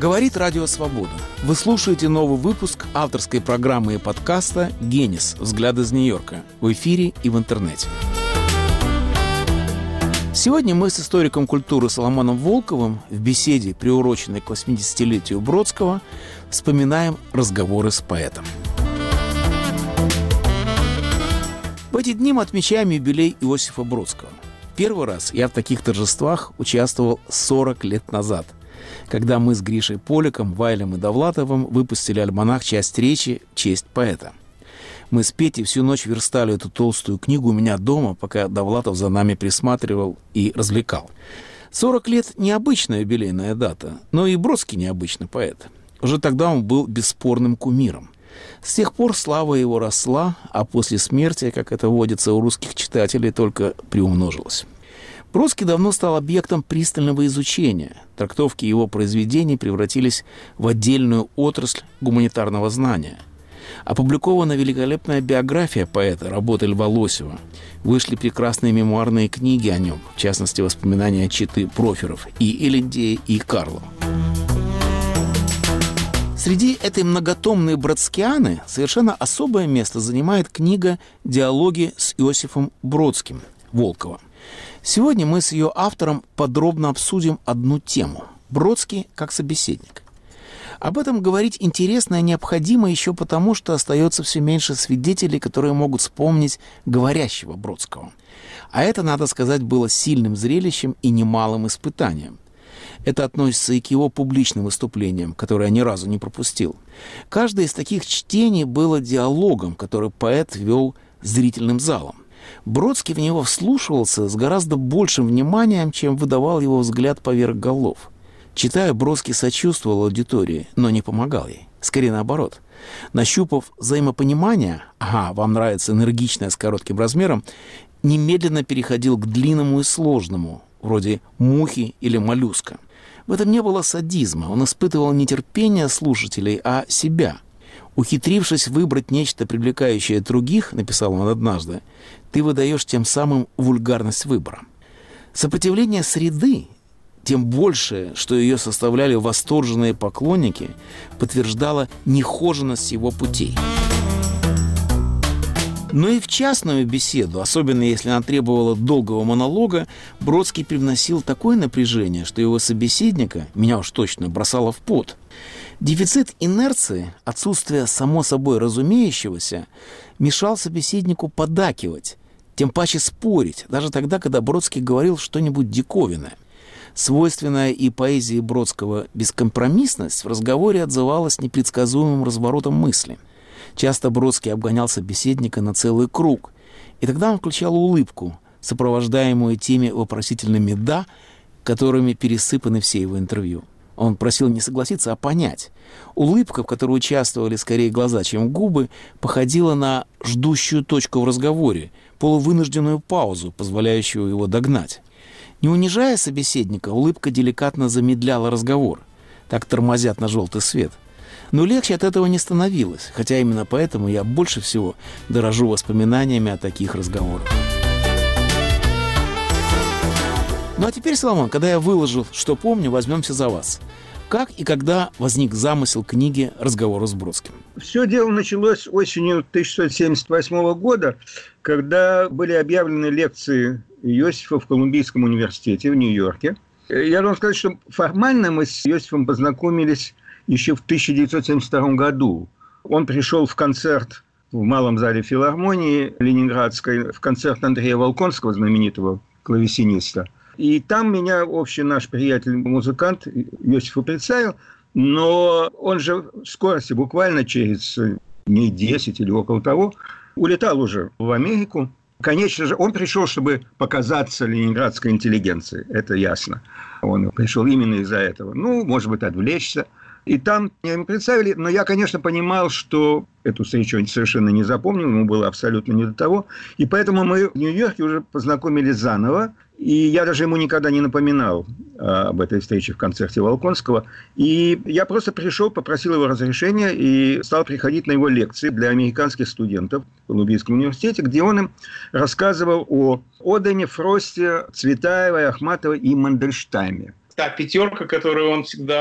Говорит Радио Свобода. Вы слушаете новый выпуск авторской программы и подкаста «Генис. Взгляд из Нью-Йорка» в эфире и в интернете. Сегодня мы с историком культуры Соломоном Волковым в беседе, приуроченной к 80-летию Бродского, вспоминаем разговоры с поэтом. В эти дни мы отмечаем юбилей Иосифа Бродского. Первый раз я в таких торжествах участвовал 40 лет назад, когда мы с Гришей Поликом, Вайлем и Довлатовым выпустили альманах «Часть речи. Честь поэта». Мы с Петей всю ночь верстали эту толстую книгу у меня дома, пока Довлатов за нами присматривал и развлекал. 40 лет – необычная юбилейная дата, но и Бродский необычный поэт. Уже тогда он был бесспорным кумиром. С тех пор слава его росла, а после смерти, как это водится у русских читателей, только приумножилась. Бродский давно стал объектом пристального изучения. Трактовки его произведений превратились в отдельную отрасль гуманитарного знания. Опубликована великолепная биография поэта, работы Льва Лосева. Вышли прекрасные мемуарные книги о нем, в частности, воспоминания четы Проферов и Элендея, и Карлова. Среди этой многотомной бродскианы совершенно особое место занимает книга «Диалоги с Иосифом Бродским» Волкова. Сегодня мы с ее автором подробно обсудим одну тему – Бродский как собеседник. Об этом говорить интересно и необходимо еще потому, что остается все меньше свидетелей, которые могут вспомнить говорящего Бродского. А это, надо сказать, было сильным зрелищем и немалым испытанием. Это относится и к его публичным выступлениям, которые я ни разу не пропустил. Каждое из таких чтений было диалогом, который поэт вел зрительным залом. Бродский в него вслушивался с гораздо большим вниманием, чем выдавал его взгляд поверх голов. Читая, Бродский сочувствовал аудитории, но не помогал ей. Скорее наоборот. Нащупав взаимопонимание, вам нравится энергичное с коротким размером, немедленно переходил к длинному и сложному, вроде мухи или моллюска. В этом не было садизма, он испытывал не терпение слушателей, а себя. «Ухитрившись выбрать нечто, привлекающее других, — написал он однажды, — ты выдаешь тем самым вульгарность выбора». Сопротивление среды, тем больше, что ее составляли восторженные поклонники, подтверждало нехоженность его путей. Но и в частную беседу, особенно если она требовала долгого монолога, Бродский привносил такое напряжение, что его собеседника, меня уж точно, бросало в пот. Дефицит инерции, отсутствие само собой разумеющегося, мешал собеседнику поддакивать, тем паче спорить, даже тогда, когда Бродский говорил что-нибудь диковинное. Свойственная и поэзии Бродского бескомпромиссность в разговоре отзывалась непредсказуемым разворотом мысли. Часто Бродский обгонял собеседника на целый круг, и тогда он включал улыбку, сопровождаемую теми вопросительными «да», которыми пересыпаны все его интервью. Он просил не согласиться, а понять. Улыбка, в которой участвовали скорее глаза, чем губы, походила на ждущую точку в разговоре, полувынужденную паузу, позволяющую его догнать. Не унижая собеседника, улыбка деликатно замедляла разговор. Так тормозят на желтый свет. Но легче от этого не становилось, хотя именно поэтому я больше всего дорожу воспоминаниями о таких разговорах. Ну а теперь, Соломон, когда я выложил, что помню, возьмемся за вас. Как и когда возник замысел книги «Разговоры с Бродским»? Все дело началось осенью 1678 года, когда были объявлены лекции Иосифа в Колумбийском университете в Нью-Йорке. Я должен сказать, что формально мы с Иосифом познакомились еще в 1972 году. Он пришел в концерт в Малом зале филармонии Ленинградской, в концерт Андрея Волконского, знаменитого клавесиниста. И там меня общий наш приятель-музыкант Иосифу представил, но он же в скорости, буквально через дней 10 или около того, улетал уже в Америку. Конечно же, он пришел, чтобы показаться ленинградской интеллигенции, это ясно. Он пришел именно из-за этого. Может быть, отвлечься. И там меня ему представили, но я, конечно, понимал, что эту встречу он совершенно не запомнил, ему было абсолютно не до того. И поэтому мы в Нью-Йорке уже познакомились заново. И я даже ему никогда не напоминал об этой встрече в концерте Волконского. И я просто пришел, попросил его разрешения и стал приходить на его лекции для американских студентов в Колумбийском университете, где он им рассказывал о Одене, Фросте, Цветаевой, Ахматовой и Мандельштаме. Та пятерка, которую он всегда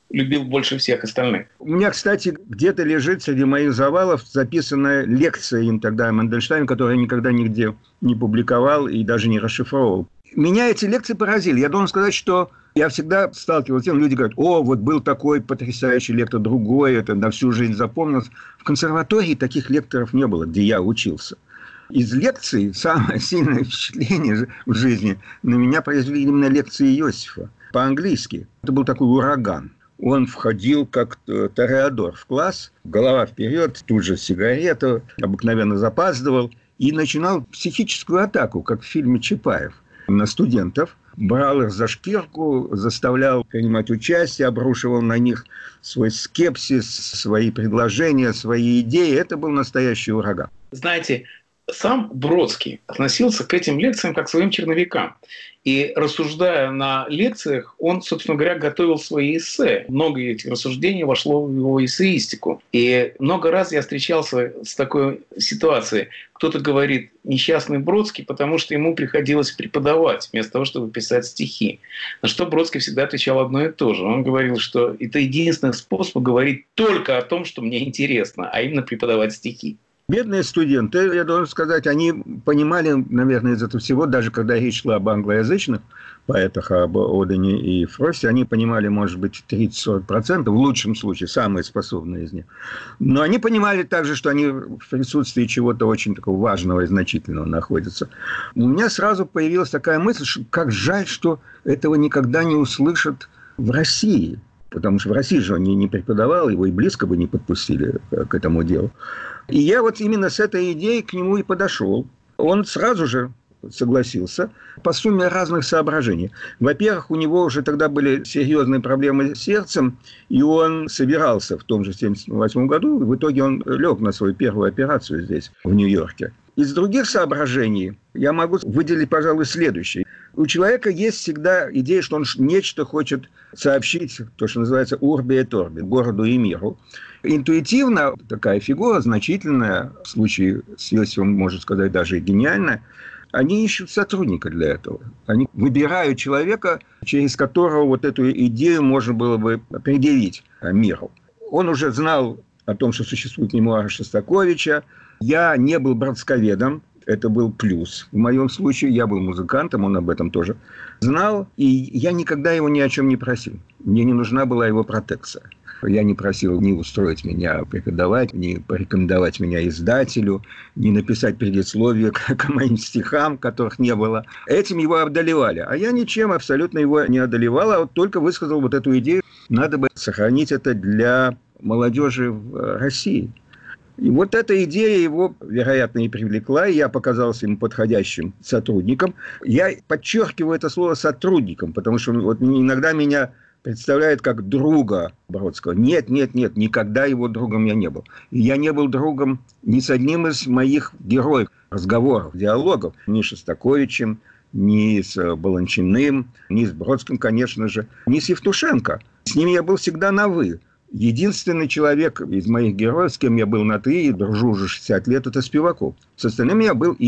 любил больше всех остальных. У меня, кстати, где-то лежит среди моих завалов записанная лекция им тогда Мандельштама, которую я никогда нигде не публиковал и даже не расшифровал. Меня эти лекции поразили. Я должен сказать, что я всегда сталкивался с тем, люди говорят: о, вот был такой потрясающий лектор, другой, это на всю жизнь запомнилось. В консерватории таких лекторов не было, где я учился. Из лекций самое сильное впечатление в жизни на меня произвели именно лекции Иосифа по-английски. Это был такой ураган. Он входил как тореадор в класс, голова вперед, тут же сигарету, обыкновенно запаздывал и начинал психическую атаку, как в фильме Чапаев, на студентов. Брал их за шкирку, заставлял принимать участие, обрушивал на них свой скепсис, свои предложения, свои идеи. Это был настоящий ураган. Знаете, сам Бродский относился к этим лекциям как к своим черновикам. И рассуждая на лекциях, он, собственно говоря, готовил свои эссе. Много этих рассуждений вошло в его эссеистику. И много раз я встречался с такой ситуацией. Кто-то говорит: несчастный Бродский, потому что ему приходилось преподавать вместо того, чтобы писать стихи. На что Бродский всегда отвечал одно и то же. Он говорил, что это единственный способ говорить только о том, что мне интересно, а именно преподавать стихи. Бедные студенты, я должен сказать, они понимали, наверное, из этого всего, даже когда речь шла об англоязычных поэтах, об Одене и Фросте, они понимали, может быть, 30-40%, в лучшем случае, самые способные из них. Но они понимали также, что они в присутствии чего-то очень такого важного и значительного находятся. У меня сразу появилась такая мысль, что как жаль, что этого никогда не услышат в России. Потому что в России же он не преподавал, его и близко бы не подпустили к этому делу. И я вот именно с этой идеей к нему и подошел. Он сразу же согласился по сумме разных соображений. Во-первых, у него уже тогда были серьезные проблемы с сердцем, и он собирался в том же 1978 году. В итоге он лег на свою первую операцию здесь, в Нью-Йорке. Из других соображений я могу выделить, пожалуй, следующее. У человека есть всегда идея, что он нечто хочет сообщить, то, что называется «урби et orbi», городу и миру. Интуитивно такая фигура, значительная, в случае с Иосифом, можно сказать, даже и гениальная, они ищут сотрудника для этого. Они выбирают человека, через которого вот эту идею можно было бы предъявить миру. Он уже знал о том, что существует мемуары Шостаковича. Я не был бродсковедом, это был плюс. В моем случае я был музыкантом, он об этом тоже знал. И я никогда его ни о чем не просил. Мне не нужна была его протекция. Я не просил ни устроить меня преподавать, ни порекомендовать меня издателю, ни написать предисловие к моим стихам, которых не было. Этим его одолевали. А я ничем абсолютно его не одолевал, а вот только высказал вот эту идею. Надо бы сохранить это для молодежи в России. И вот эта идея его, вероятно, и привлекла, и я показался ему подходящим сотрудником. Я подчеркиваю это слово «сотрудником», потому что вот иногда меня представляет как друга Бродского. Нет, никогда его другом я не был. И я не был другом ни с одним из моих героев, разговоров, диалогов, ни с Шостаковичем, ни с Баланчиным, ни с Бродским, конечно же, ни с Евтушенко. С ними я был всегда на «вы». Единственный человек из моих героев, с кем я был на «ты» и дружу уже 60 лет, это Спиваков. С остальными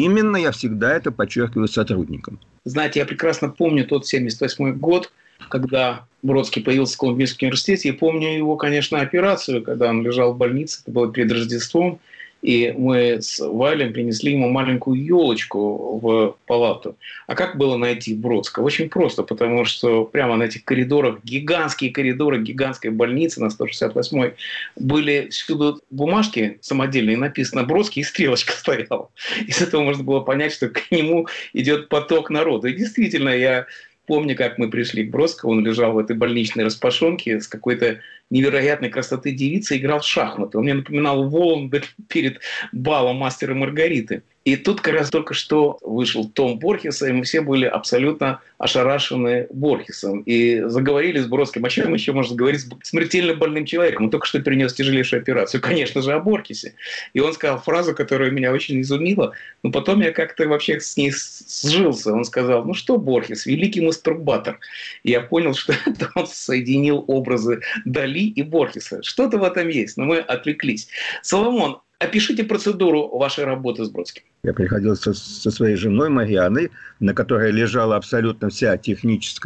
я всегда это подчеркиваю, сотрудником. Знаете, я прекрасно помню тот 1978 год, когда Бродский появился в Колумбийском университете. И помню его, конечно, операцию, когда он лежал в больнице, это было перед Рождеством. И мы с Вайлем принесли ему маленькую елочку в палату. А как было найти Бродского? Очень просто, потому что прямо на этих коридорах, гигантские коридоры гигантской больницы на 168-й, были всюду бумажки самодельные, написано «Бродский», и стрелочка стояла. Из этого можно было понять, что к нему идет поток народа. И действительно, я помню, как мы пришли к Бродскому, он лежал в этой больничной распашонке с какой-то невероятной красоты девицей, играл в шахматы. Он мне напоминал Воланда перед балом «Мастера и Маргариты». И тут как раз только что вышел том Борхеса, и мы все были абсолютно ошарашены Борхесом. И заговорили с Бродским. О чем еще можно говорить с смертельно больным человеком? Он только что перенес тяжелейшую операцию. Конечно же, о Борхесе. И он сказал фразу, которая меня очень изумила. Но потом я как-то вообще с ней сжился. Он сказал: ну что, Борхес, великий мастурбатор. И я понял, что это он соединил образы Дали и Борхеса. Что-то в этом есть, но мы отвлеклись. Соломон, опишите процедуру вашей работы с Бродским. Я приходил со своей женой Марианной, на которой лежала абсолютно вся техническая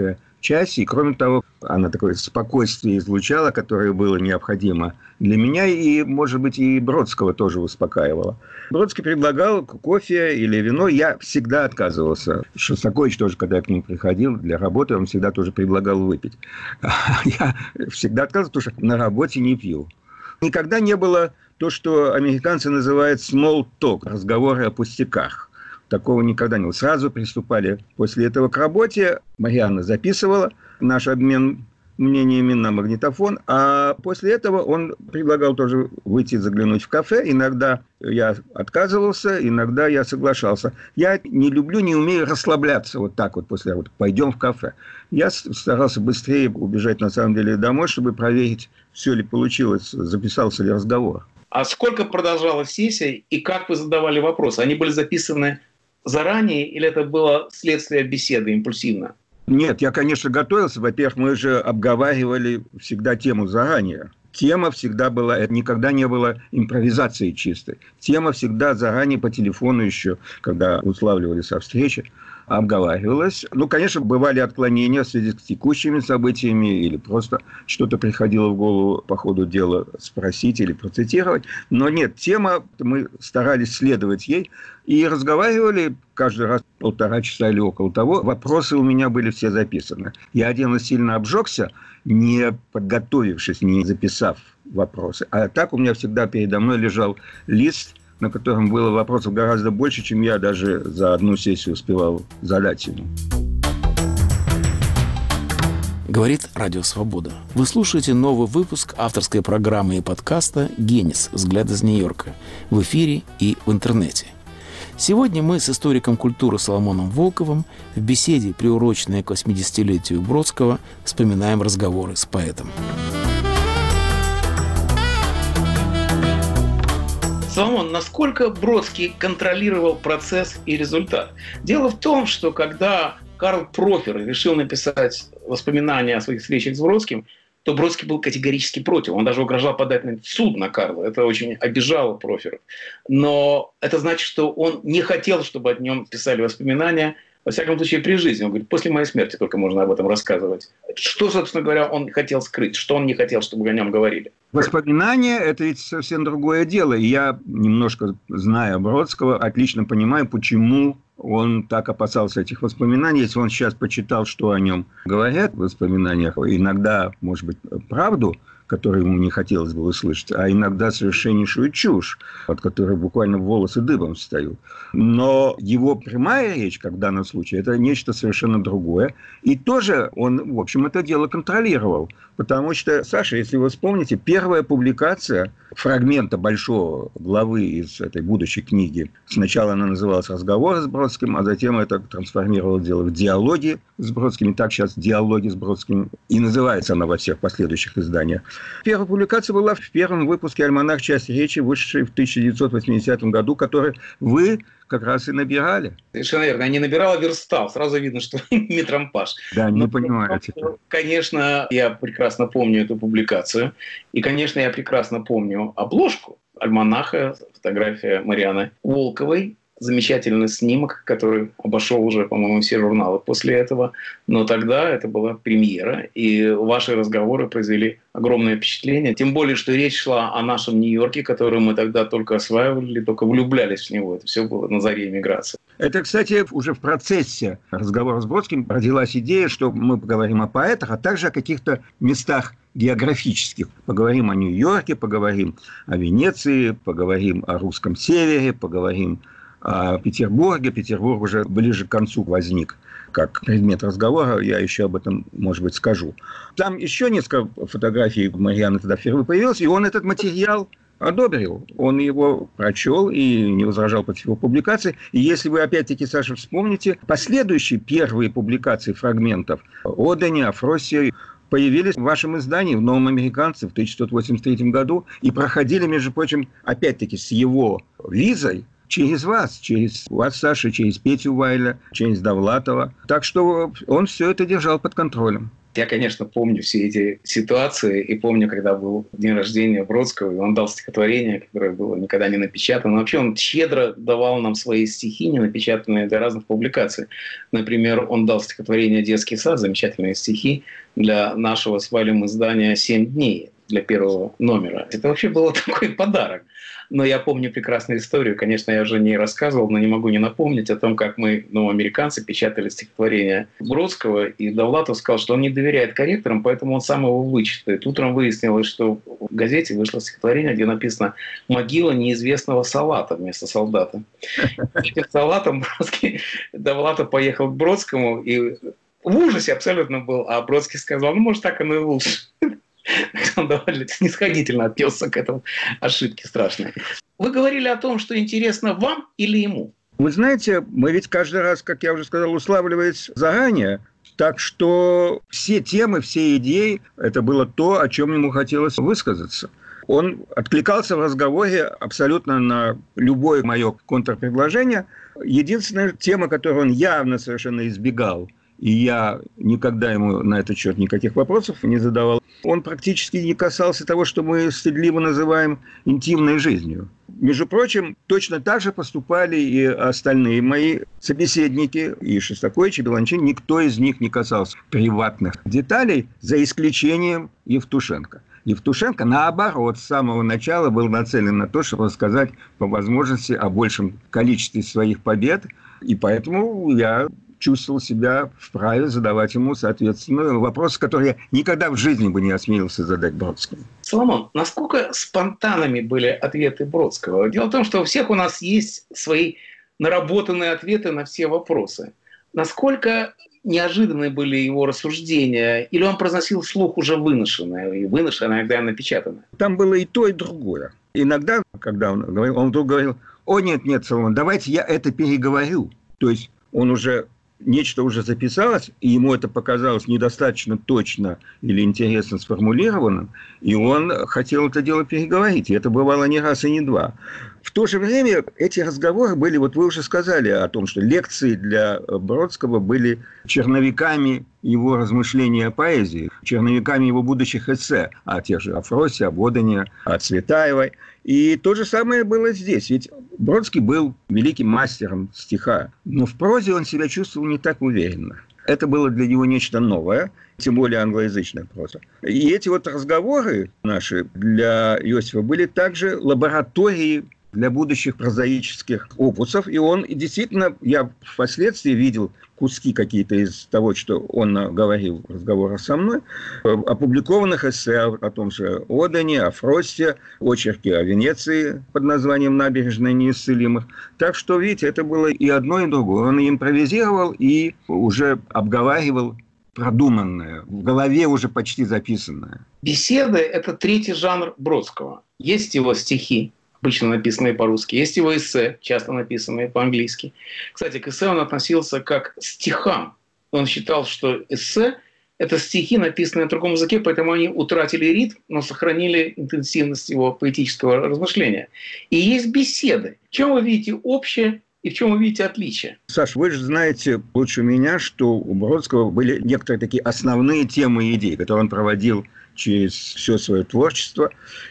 часе. И, кроме того, она такое спокойствие излучала, которое было необходимо для меня. И, может быть, и Бродского тоже успокаивала. Бродский предлагал кофе или вино. Я всегда отказывался. Шостакович тоже, когда я к нему приходил для работы, он всегда тоже предлагал выпить. Я всегда отказывался, потому что на работе не пью. Никогда не было то, что американцы называют small talk, разговоры о пустяках. Такого никогда не было. Сразу приступали после этого к работе. Марианна записывала наш обмен мнениями на магнитофон. А после этого он предлагал тоже выйти заглянуть в кафе. Иногда я отказывался, иногда я соглашался. Я не люблю, не умею расслабляться вот так вот после работы. Пойдем в кафе. Я старался быстрее убежать на самом деле домой, чтобы проверить, все ли получилось, записался ли разговор. А сколько продолжалась сессия и как вы задавали вопросы? Они были записаны заранее или это было следствие беседы импульсивно? Нет, я, конечно, готовился. Во-первых, мы же обговаривали всегда тему заранее. Тема всегда была, никогда не было импровизации чистой. Тема всегда заранее по телефону еще, когда уславливались о встрече, обговаривалась. Ну, конечно, бывали отклонения в связи с текущими событиями или просто что-то приходило в голову по ходу дела спросить или процитировать. Но нет, тема, мы старались следовать ей и разговаривали каждый раз 1,5 часа или около того. Вопросы у меня были все записаны. Я один раз сильно обжегся, не подготовившись, не записав вопросы. А так у меня всегда передо мной лежал лист, на котором было вопросов гораздо больше, чем я даже за одну сессию успевал задать ему. Говорит Радио Свобода. Вы слушаете новый выпуск авторской программы и подкаста «Генис. Взгляд из Нью-Йорка» в эфире и в интернете. Сегодня мы с историком культуры Соломоном Волковым в беседе, приуроченной к 80-летию Бродского, вспоминаем разговоры с поэтом. Соломон, насколько Бродский контролировал процесс и результат? Дело в том, что когда Карл Профер решил написать воспоминания о своих встречах с Бродским, то Бродский был категорически против. Он даже угрожал подать в суд на Карла. Это очень обижало Профера. Но это значит, что он не хотел, чтобы о нем писали воспоминания, во всяком случае, при жизни. Он говорит, после моей смерти только можно об этом рассказывать. Что, собственно говоря, он хотел скрыть? Что он не хотел, чтобы о нем говорили? Воспоминания – это ведь совсем другое дело. И я, немножко зная Бродского, отлично понимаю, почему он так опасался этих воспоминаний. Если он сейчас почитал, что о нем говорят в воспоминаниях, иногда, может быть, правду, которую ему не хотелось бы услышать, а иногда совершеннейшую чушь, от которой буквально волосы дыбом встают. Но его прямая речь, как в данном случае, это нечто совершенно другое. И тоже он, в общем, это дело контролировал. Потому что, Саша, если вы вспомните, первая публикация фрагмента большого главы из этой будущей книги, сначала она называлась «Разговоры с Бродским», а затем это трансформировало дело в «Диалоги с Бродским». И так сейчас «Диалоги с Бродским» и называется она во всех последующих изданиях. Первая публикация была в первом выпуске «Альманах. Часть речи», вышедшей в 1980 году, который вы как раз и набирали. Совершенно верно. Я не набирал, а верстал. Сразу видно, что метрампаж. Да, не понимаете. Конечно, я прекрасно помню эту публикацию. И, конечно, я прекрасно помню обложку альманаха, фотография Марианны Волковой. Замечательный снимок, который обошел уже, по-моему, все журналы после этого. Но тогда это была премьера, и ваши разговоры произвели огромное впечатление. Тем более, что речь шла о нашем Нью-Йорке, который мы тогда только осваивали, только влюблялись в него. Это все было на заре эмиграции. Это, кстати, уже в процессе разговора с Бродским родилась идея, что мы поговорим о поэтах, а также о каких-то местах географических. Поговорим о Нью-Йорке, поговорим о Венеции, поговорим о русском севере, поговорим о Петербурге. Петербург уже ближе к концу возник как предмет разговора. Я еще об этом, может быть, скажу. Там еще несколько фотографий Марианны тогда впервые появилось, и он этот материал одобрил. Он его прочел и не возражал против его публикации. И если вы, опять-таки, Саша, вспомните, последующие первые публикации фрагментов о Дане, о Фроссе появились в вашем издании, в «Новом американце» в 1983 году и проходили, между прочим, опять-таки, с его визой, через вас, Саша, через Петю Вайля, через Довлатова. Так что он все это держал под контролем. Я, конечно, помню все эти ситуации и помню, когда был день рождения Бродского, и он дал стихотворение, которое было никогда не напечатано. Вообще он щедро давал нам свои стихи, не напечатанные для разных публикаций. Например, он дал стихотворение «Детский сад», замечательные стихи для нашего с Валем издания «7 дней», для первого номера. Это вообще был такой подарок. Но я помню прекрасную историю. Конечно, я уже не рассказывал, но не могу не напомнить о том, как мы, американцы, печатали стихотворение Бродского, и Довлатов сказал, что он не доверяет корректорам, поэтому он сам его вычитает. Утром выяснилось, что в газете вышло стихотворение, где написано «Могила неизвестного Салата» вместо солдата. Этим Салатом Довлатов поехал к Бродскому и в ужасе абсолютно был, а Бродский сказал, может, так оно и лучше. Он довольно снисходительно отнесся к этому ошибке страшной. Вы говорили о том, что интересно вам или ему? Вы знаете, мы ведь каждый раз, как я уже сказал, уславливались заранее. Так что все темы, все идеи – это было то, о чем ему хотелось высказаться. Он откликался в разговоре абсолютно на любое мое контрпредложение. Единственная тема, которую он явно совершенно избегал, и я никогда ему на этот счет никаких вопросов не задавал, он практически не касался того, что мы стыдливо называем интимной жизнью. Между прочим, точно так же поступали и остальные мои собеседники, и Шостакович, и Белончин. Никто из них не касался приватных деталей, за исключением Евтушенко. Евтушенко, наоборот, с самого начала был нацелен на то, чтобы рассказать по возможности о большем количестве своих побед, и поэтому я чувствовал себя вправе задавать ему, соответственно, вопросы, которые я никогда в жизни бы не осмелился задать Бродскому. Соломон, насколько спонтанными были ответы Бродского? Дело в том, что у всех у нас есть свои наработанные ответы на все вопросы. Насколько неожиданны были его рассуждения, или он произносил вслух уже выношенное, и выношенное, иногда напечатанное? Там было и то, и другое. Иногда, когда он говорил, он вдруг говорил: «О, нет, Соломон, давайте я это переговорю». То есть он уже... Нечто уже записалось, и ему это показалось недостаточно точно или интересно сформулированным, и он хотел это дело переговорить. И это бывало не раз и не два. В то же время эти разговоры были, вот вы уже сказали о том, что лекции для Бродского были черновиками его размышлений о поэзии, черновиками его будущих эссе о тех же о Фросе, о Бодене, о Цветаевой. И то же самое было здесь. Ведь Бродский был великим мастером стиха, но в прозе он себя чувствовал не так уверенно. Это было для него нечто новое, тем более англоязычная проза. И эти вот разговоры наши для Иосифа были также лабораторией для будущих прозаических опусов. И он действительно, я впоследствии видел куски какие-то из того, что он говорил в разговорах со мной, опубликованных эссе о том же Одене, о Фросте, очерки о Венеции под названием «Набережная неисцелимых». Так что, видите, это было и одно, и другое. Он и импровизировал, и уже обговаривал продуманное, в голове уже почти записанное. Беседы – это третий жанр Бродского. Есть его стихи, обычно написанные по-русски. Есть его эссе, часто написанные по-английски. Кстати, к эссе он относился как к стихам. Он считал, что эссе – это стихи, написанные на другом языке, поэтому они утратили ритм, но сохранили интенсивность его поэтического размышления. И есть беседы. В чем вы видите общее и в чем вы видите отличие? Саш, вы же знаете лучше меня, что у Бродского были некоторые такие основные темы и идеи, которые он проводил через все свое творчество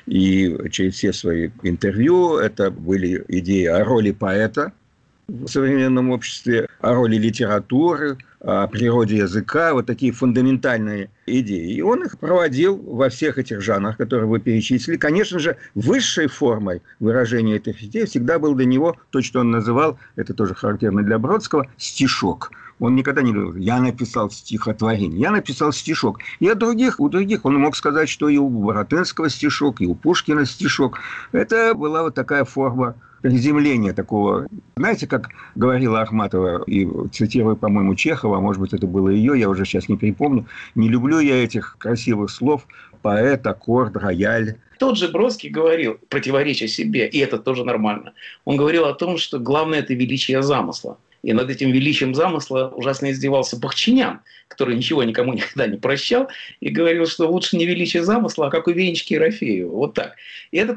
и через все свои интервью. Это были идеи о роли поэта в современном обществе, о роли литературы, о природе языка, вот такие фундаментальные идеи. И он их проводил во всех этих жанрах, которые вы перечислили. Конечно же, высшей формой выражения этих идей всегда был для него то, что он называл, это тоже характерно для Бродского, стишок. Он никогда не говорил: я написал стихотворение, я написал стишок. И у других он мог сказать, что и у Баратынского стишок, и у Пушкина стишок. Это была вот такая форма приземления такого. Знаете, как говорила Ахматова, и цитирую, по-моему, Чехова, а может быть, это было ее, я уже сейчас не припомню: не люблю я этих красивых слов: поэт, аккорд, рояль. Тот же Бродский говорил, противоречия себе, и это тоже нормально. Он говорил о том, что главное – это величие замысла. И над этим величием замысла ужасно издевался Бахчинян, который ничего никому никогда не прощал, и говорил, что лучше не величие замысла, а как у Венечки Ерофеева. Вот так. И это тоже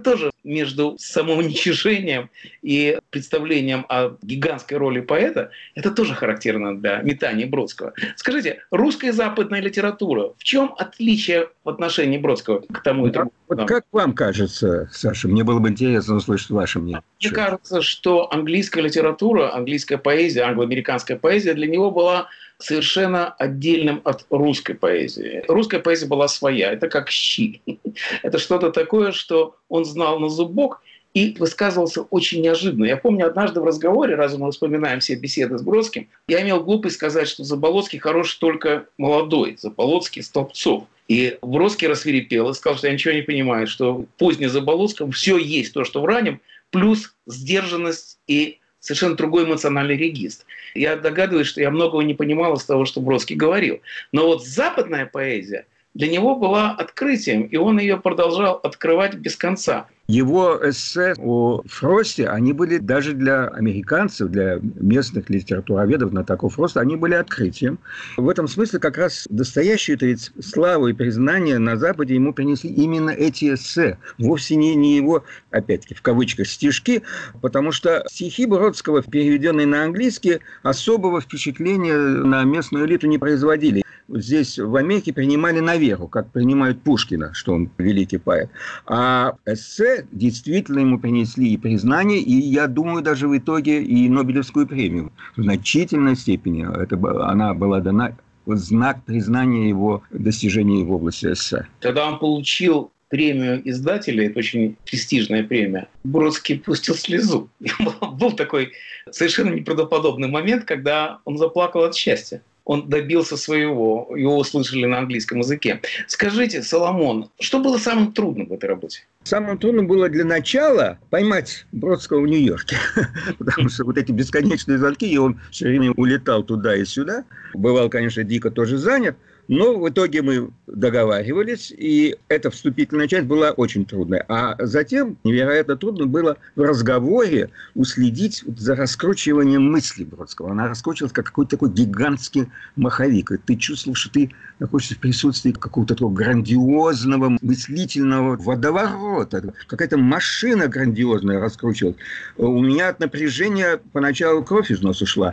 между самоуничижением и представлением о гигантской роли поэта, это тоже характерно для метания Бродского. Скажите, русская и западная литература, в чем отличие в отношении Бродского к тому и другому? Вот как вам кажется, Саша, мне было бы интересно услышать ваше мнение. Мне кажется, что английская литература, английская поэзия, англоамериканская поэзия для него была совершенно отдельным от русской поэзии. Русская поэзия была своя, это как щи. Это что-то такое, что он знал на зубок и высказывался очень неожиданно. Я помню, однажды в разговоре, раз мы вспоминаем все беседы с Бродским, я имел глупость сказать, что Заболоцкий хорош только молодой, Заболоцкий – Столбцов. И Бродский рассвирепел и сказал, что я ничего не понимаю, что в позднем Заболоцком все есть то, что в раннем, плюс сдержанность и совершенно другой эмоциональный регистр. Я догадываюсь, что я многого не понимал из того, что Бродский говорил. Но вот западная поэзия для него была открытием, и он ее продолжал открывать без конца. Его эссе о Фросте, они были даже для американцев, для местных литературоведов знатоков Фроста, они были открытием. В этом смысле как раз Достоевский, ведь славу и признание на Западе ему принесли именно эти эссе. Вовсе не его, опять-таки, в кавычках, стишки, потому что стихи Бродского, переведенные на английский, особого впечатления на местную элиту не производили. Здесь, в Америке, принимали на веру, как принимают Пушкина, что он великий поэт. А эссе действительно ему принесли и признание, и, я думаю, даже в итоге и Нобелевскую премию. В значительной степени она была дана в знак признания его достижений в области эссе. Когда он получил премию издателя, это очень престижная премия, Бродский пустил слезу. Был такой совершенно неправдоподобный момент, когда он заплакал от счастья. Он добился своего, его услышали на английском языке. Скажите, Соломон, что было самым трудным в этой работе? Самым трудным было для начала поймать Бродского в Нью-Йорке. Потому что вот эти бесконечные звонки, и он все время улетал туда и сюда. Бывал, конечно, дико тоже занят. Но в итоге мы договаривались, и эта вступительная часть была очень трудная. А затем невероятно трудно было в разговоре уследить за раскручиванием мысли Бродского. Она раскручивалась как какой-то такой гигантский маховик. И ты чувствовал, что ты находишься в присутствии какого-то такого грандиозного мыслительного водоворота. Какая-то машина грандиозная раскручивалась. У меня от напряжения поначалу кровь из носа шла.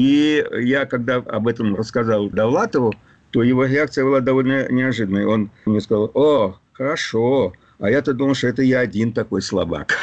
И я, когда об этом рассказал Довлатову, то его реакция была довольно неожиданной. Он мне сказал: «О, хорошо, а я-то думал, что это я один такой слабак».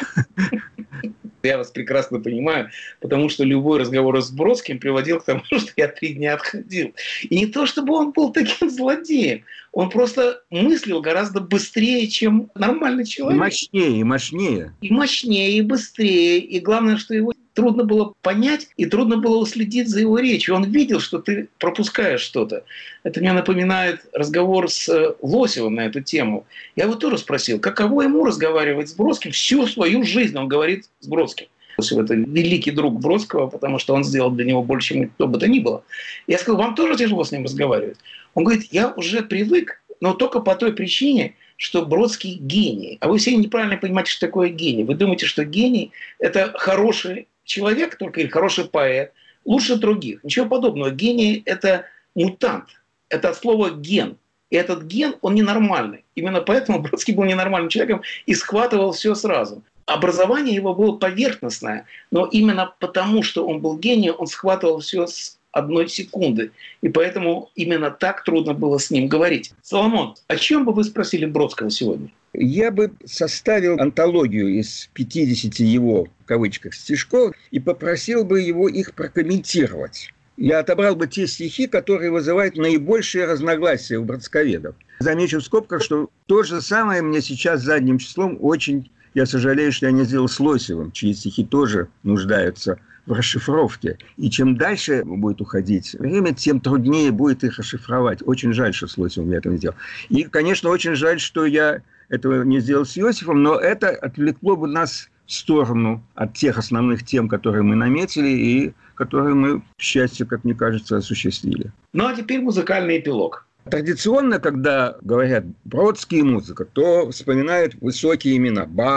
Я вас прекрасно понимаю, потому что любой разговор с Бродским приводил к тому, что я 3 дня отходил. И не то, чтобы он был таким злодеем, он просто мыслил гораздо быстрее, чем нормальный человек. И мощнее. И мощнее, и быстрее. И главное, что его трудно было понять, и трудно было уследить за его речью. Он видел, что ты пропускаешь что-то. Это мне напоминает разговор с Лосевым на эту тему. Я его тоже спросил, каково ему разговаривать с Бродским. Всю свою жизнь он говорит с Бродским. Лосев – это великий друг Бродского, потому что он сделал для него больше, чем кто бы то ни было. Я сказал: вам тоже тяжело с ним разговаривать? Он говорит: я уже привык, но только по той причине, что Бродский гений. А вы все неправильно понимаете, что такое гений. Вы думаете, что гений – это хороший человек только или хороший поэт, лучше других. Ничего подобного. Гений – это мутант. Это от слова «ген». И этот ген, он ненормальный. Именно поэтому Бродский был ненормальным человеком и схватывал все сразу. Образование его было поверхностное, но именно потому, что он был гением, он схватывал все с 1 секунды. И поэтому именно так трудно было с ним говорить. Соломон, о чем бы вы спросили Бродского сегодня? Я бы составил антологию из 50 его, в кавычках, стишков и попросил бы его их прокомментировать. Я отобрал бы те стихи, которые вызывают наибольшие разногласия у бродсковедов. Замечу в скобках, что то же самое мне сейчас задним числом очень... Я сожалею, что я не сделал с Лосевым, чьи стихи тоже нуждаются в расшифровке. И чем дальше будет уходить время, тем труднее будет их расшифровать. Очень жаль, что с Лосевым я этого не сделал. И, конечно, очень жаль, что я этого не сделал с Иосифом, но это отвлекло бы нас в сторону от тех основных тем, которые мы наметили и которые мы, к счастью, как мне кажется, осуществили. Ну, а теперь музыкальный эпилог. Традиционно, когда говорят Бродский и музыка, то вспоминают высокие имена: Бах,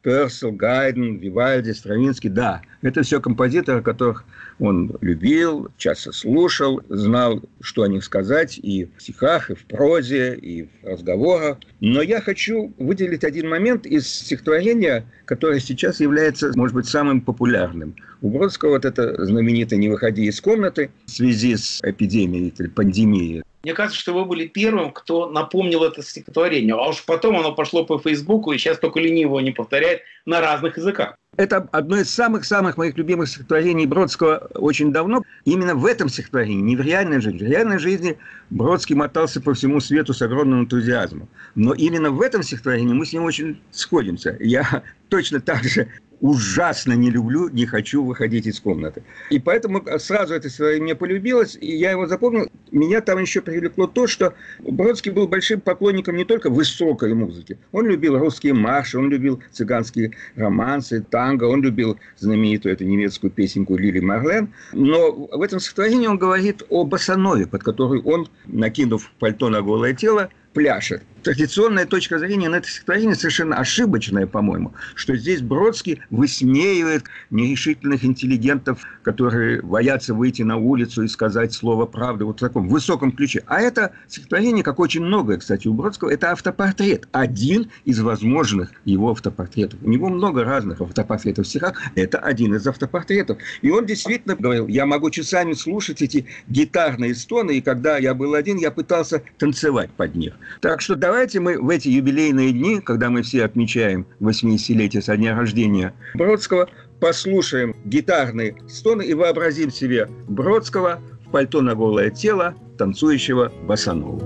Персел, Гайден, Вивальди, Стравинский. Да, это все композиторы, которых он любил, часто слушал, знал, что о них сказать и в стихах, и в прозе, и в разговорах. Но я хочу выделить один момент из стихотворения, которое сейчас является, может быть, самым популярным. У Бродского вот это знаменитое «Не выходи из комнаты» в связи с эпидемией или пандемией. Мне кажется, что вы были первым, кто напомнил это стихотворение. А уж потом оно пошло по Фейсбуку, и сейчас только лениво его не повторяет на разных языках. Это одно из самых-самых моих любимых стихотворений Бродского очень давно. Именно в этом стихотворении, не в реальной жизни. В реальной жизни Бродский мотался по всему свету с огромным энтузиазмом. Но именно в этом стихотворении мы с ним очень сходимся. Я точно так же ужасно не люблю, не хочу выходить из комнаты. И поэтому сразу это стихотворение мне полюбилось, и я его запомнил. Меня там еще привлекло то, что Бродский был большим поклонником не только высокой музыки. Он любил русские марши, он любил цыганские романсы, танго, он любил знаменитую эту немецкую песенку Лили Марлен. Но в этом стихотворении он говорит о босанове, под которую он, накинув пальто на голое тело, пляшет. Традиционная точка зрения на это стихотворение совершенно ошибочная, по-моему, что здесь Бродский высмеивает нерешительных интеллигентов, которые боятся выйти на улицу и сказать слово правды вот в таком высоком ключе. А это стихотворение, как очень многое, кстати, у Бродского, это автопортрет. Один из возможных его автопортретов. У него много разных автопортретов в стихах. Это один из автопортретов. И он действительно говорил, я могу часами слушать эти гитарные стоны, и когда я был один, я пытался танцевать под них. Так что давайте мы в эти юбилейные дни, когда мы все отмечаем 80-летие со дня рождения Бродского, послушаем гитарные стоны и вообразим себе Бродского в пальто на голое тело, танцующего босанову.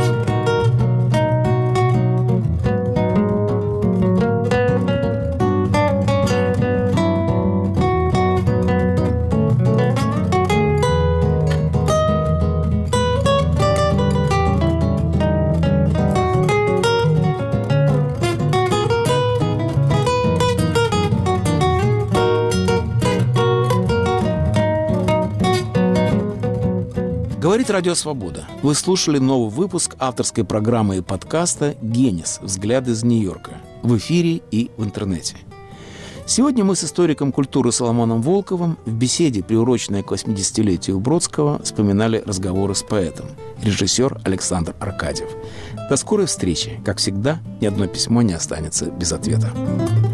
Говорит Радио Свобода. Вы слушали новый выпуск авторской программы и подкаста «Генис. Взгляд из Нью-Йорка» в эфире и в интернете. Сегодня мы с историком культуры Соломоном Волковым в беседе, приуроченной к 80-летию Бродского, вспоминали разговоры с поэтом, режиссер Александр Аркадьев. До скорой встречи. Как всегда, ни одно письмо не останется без ответа.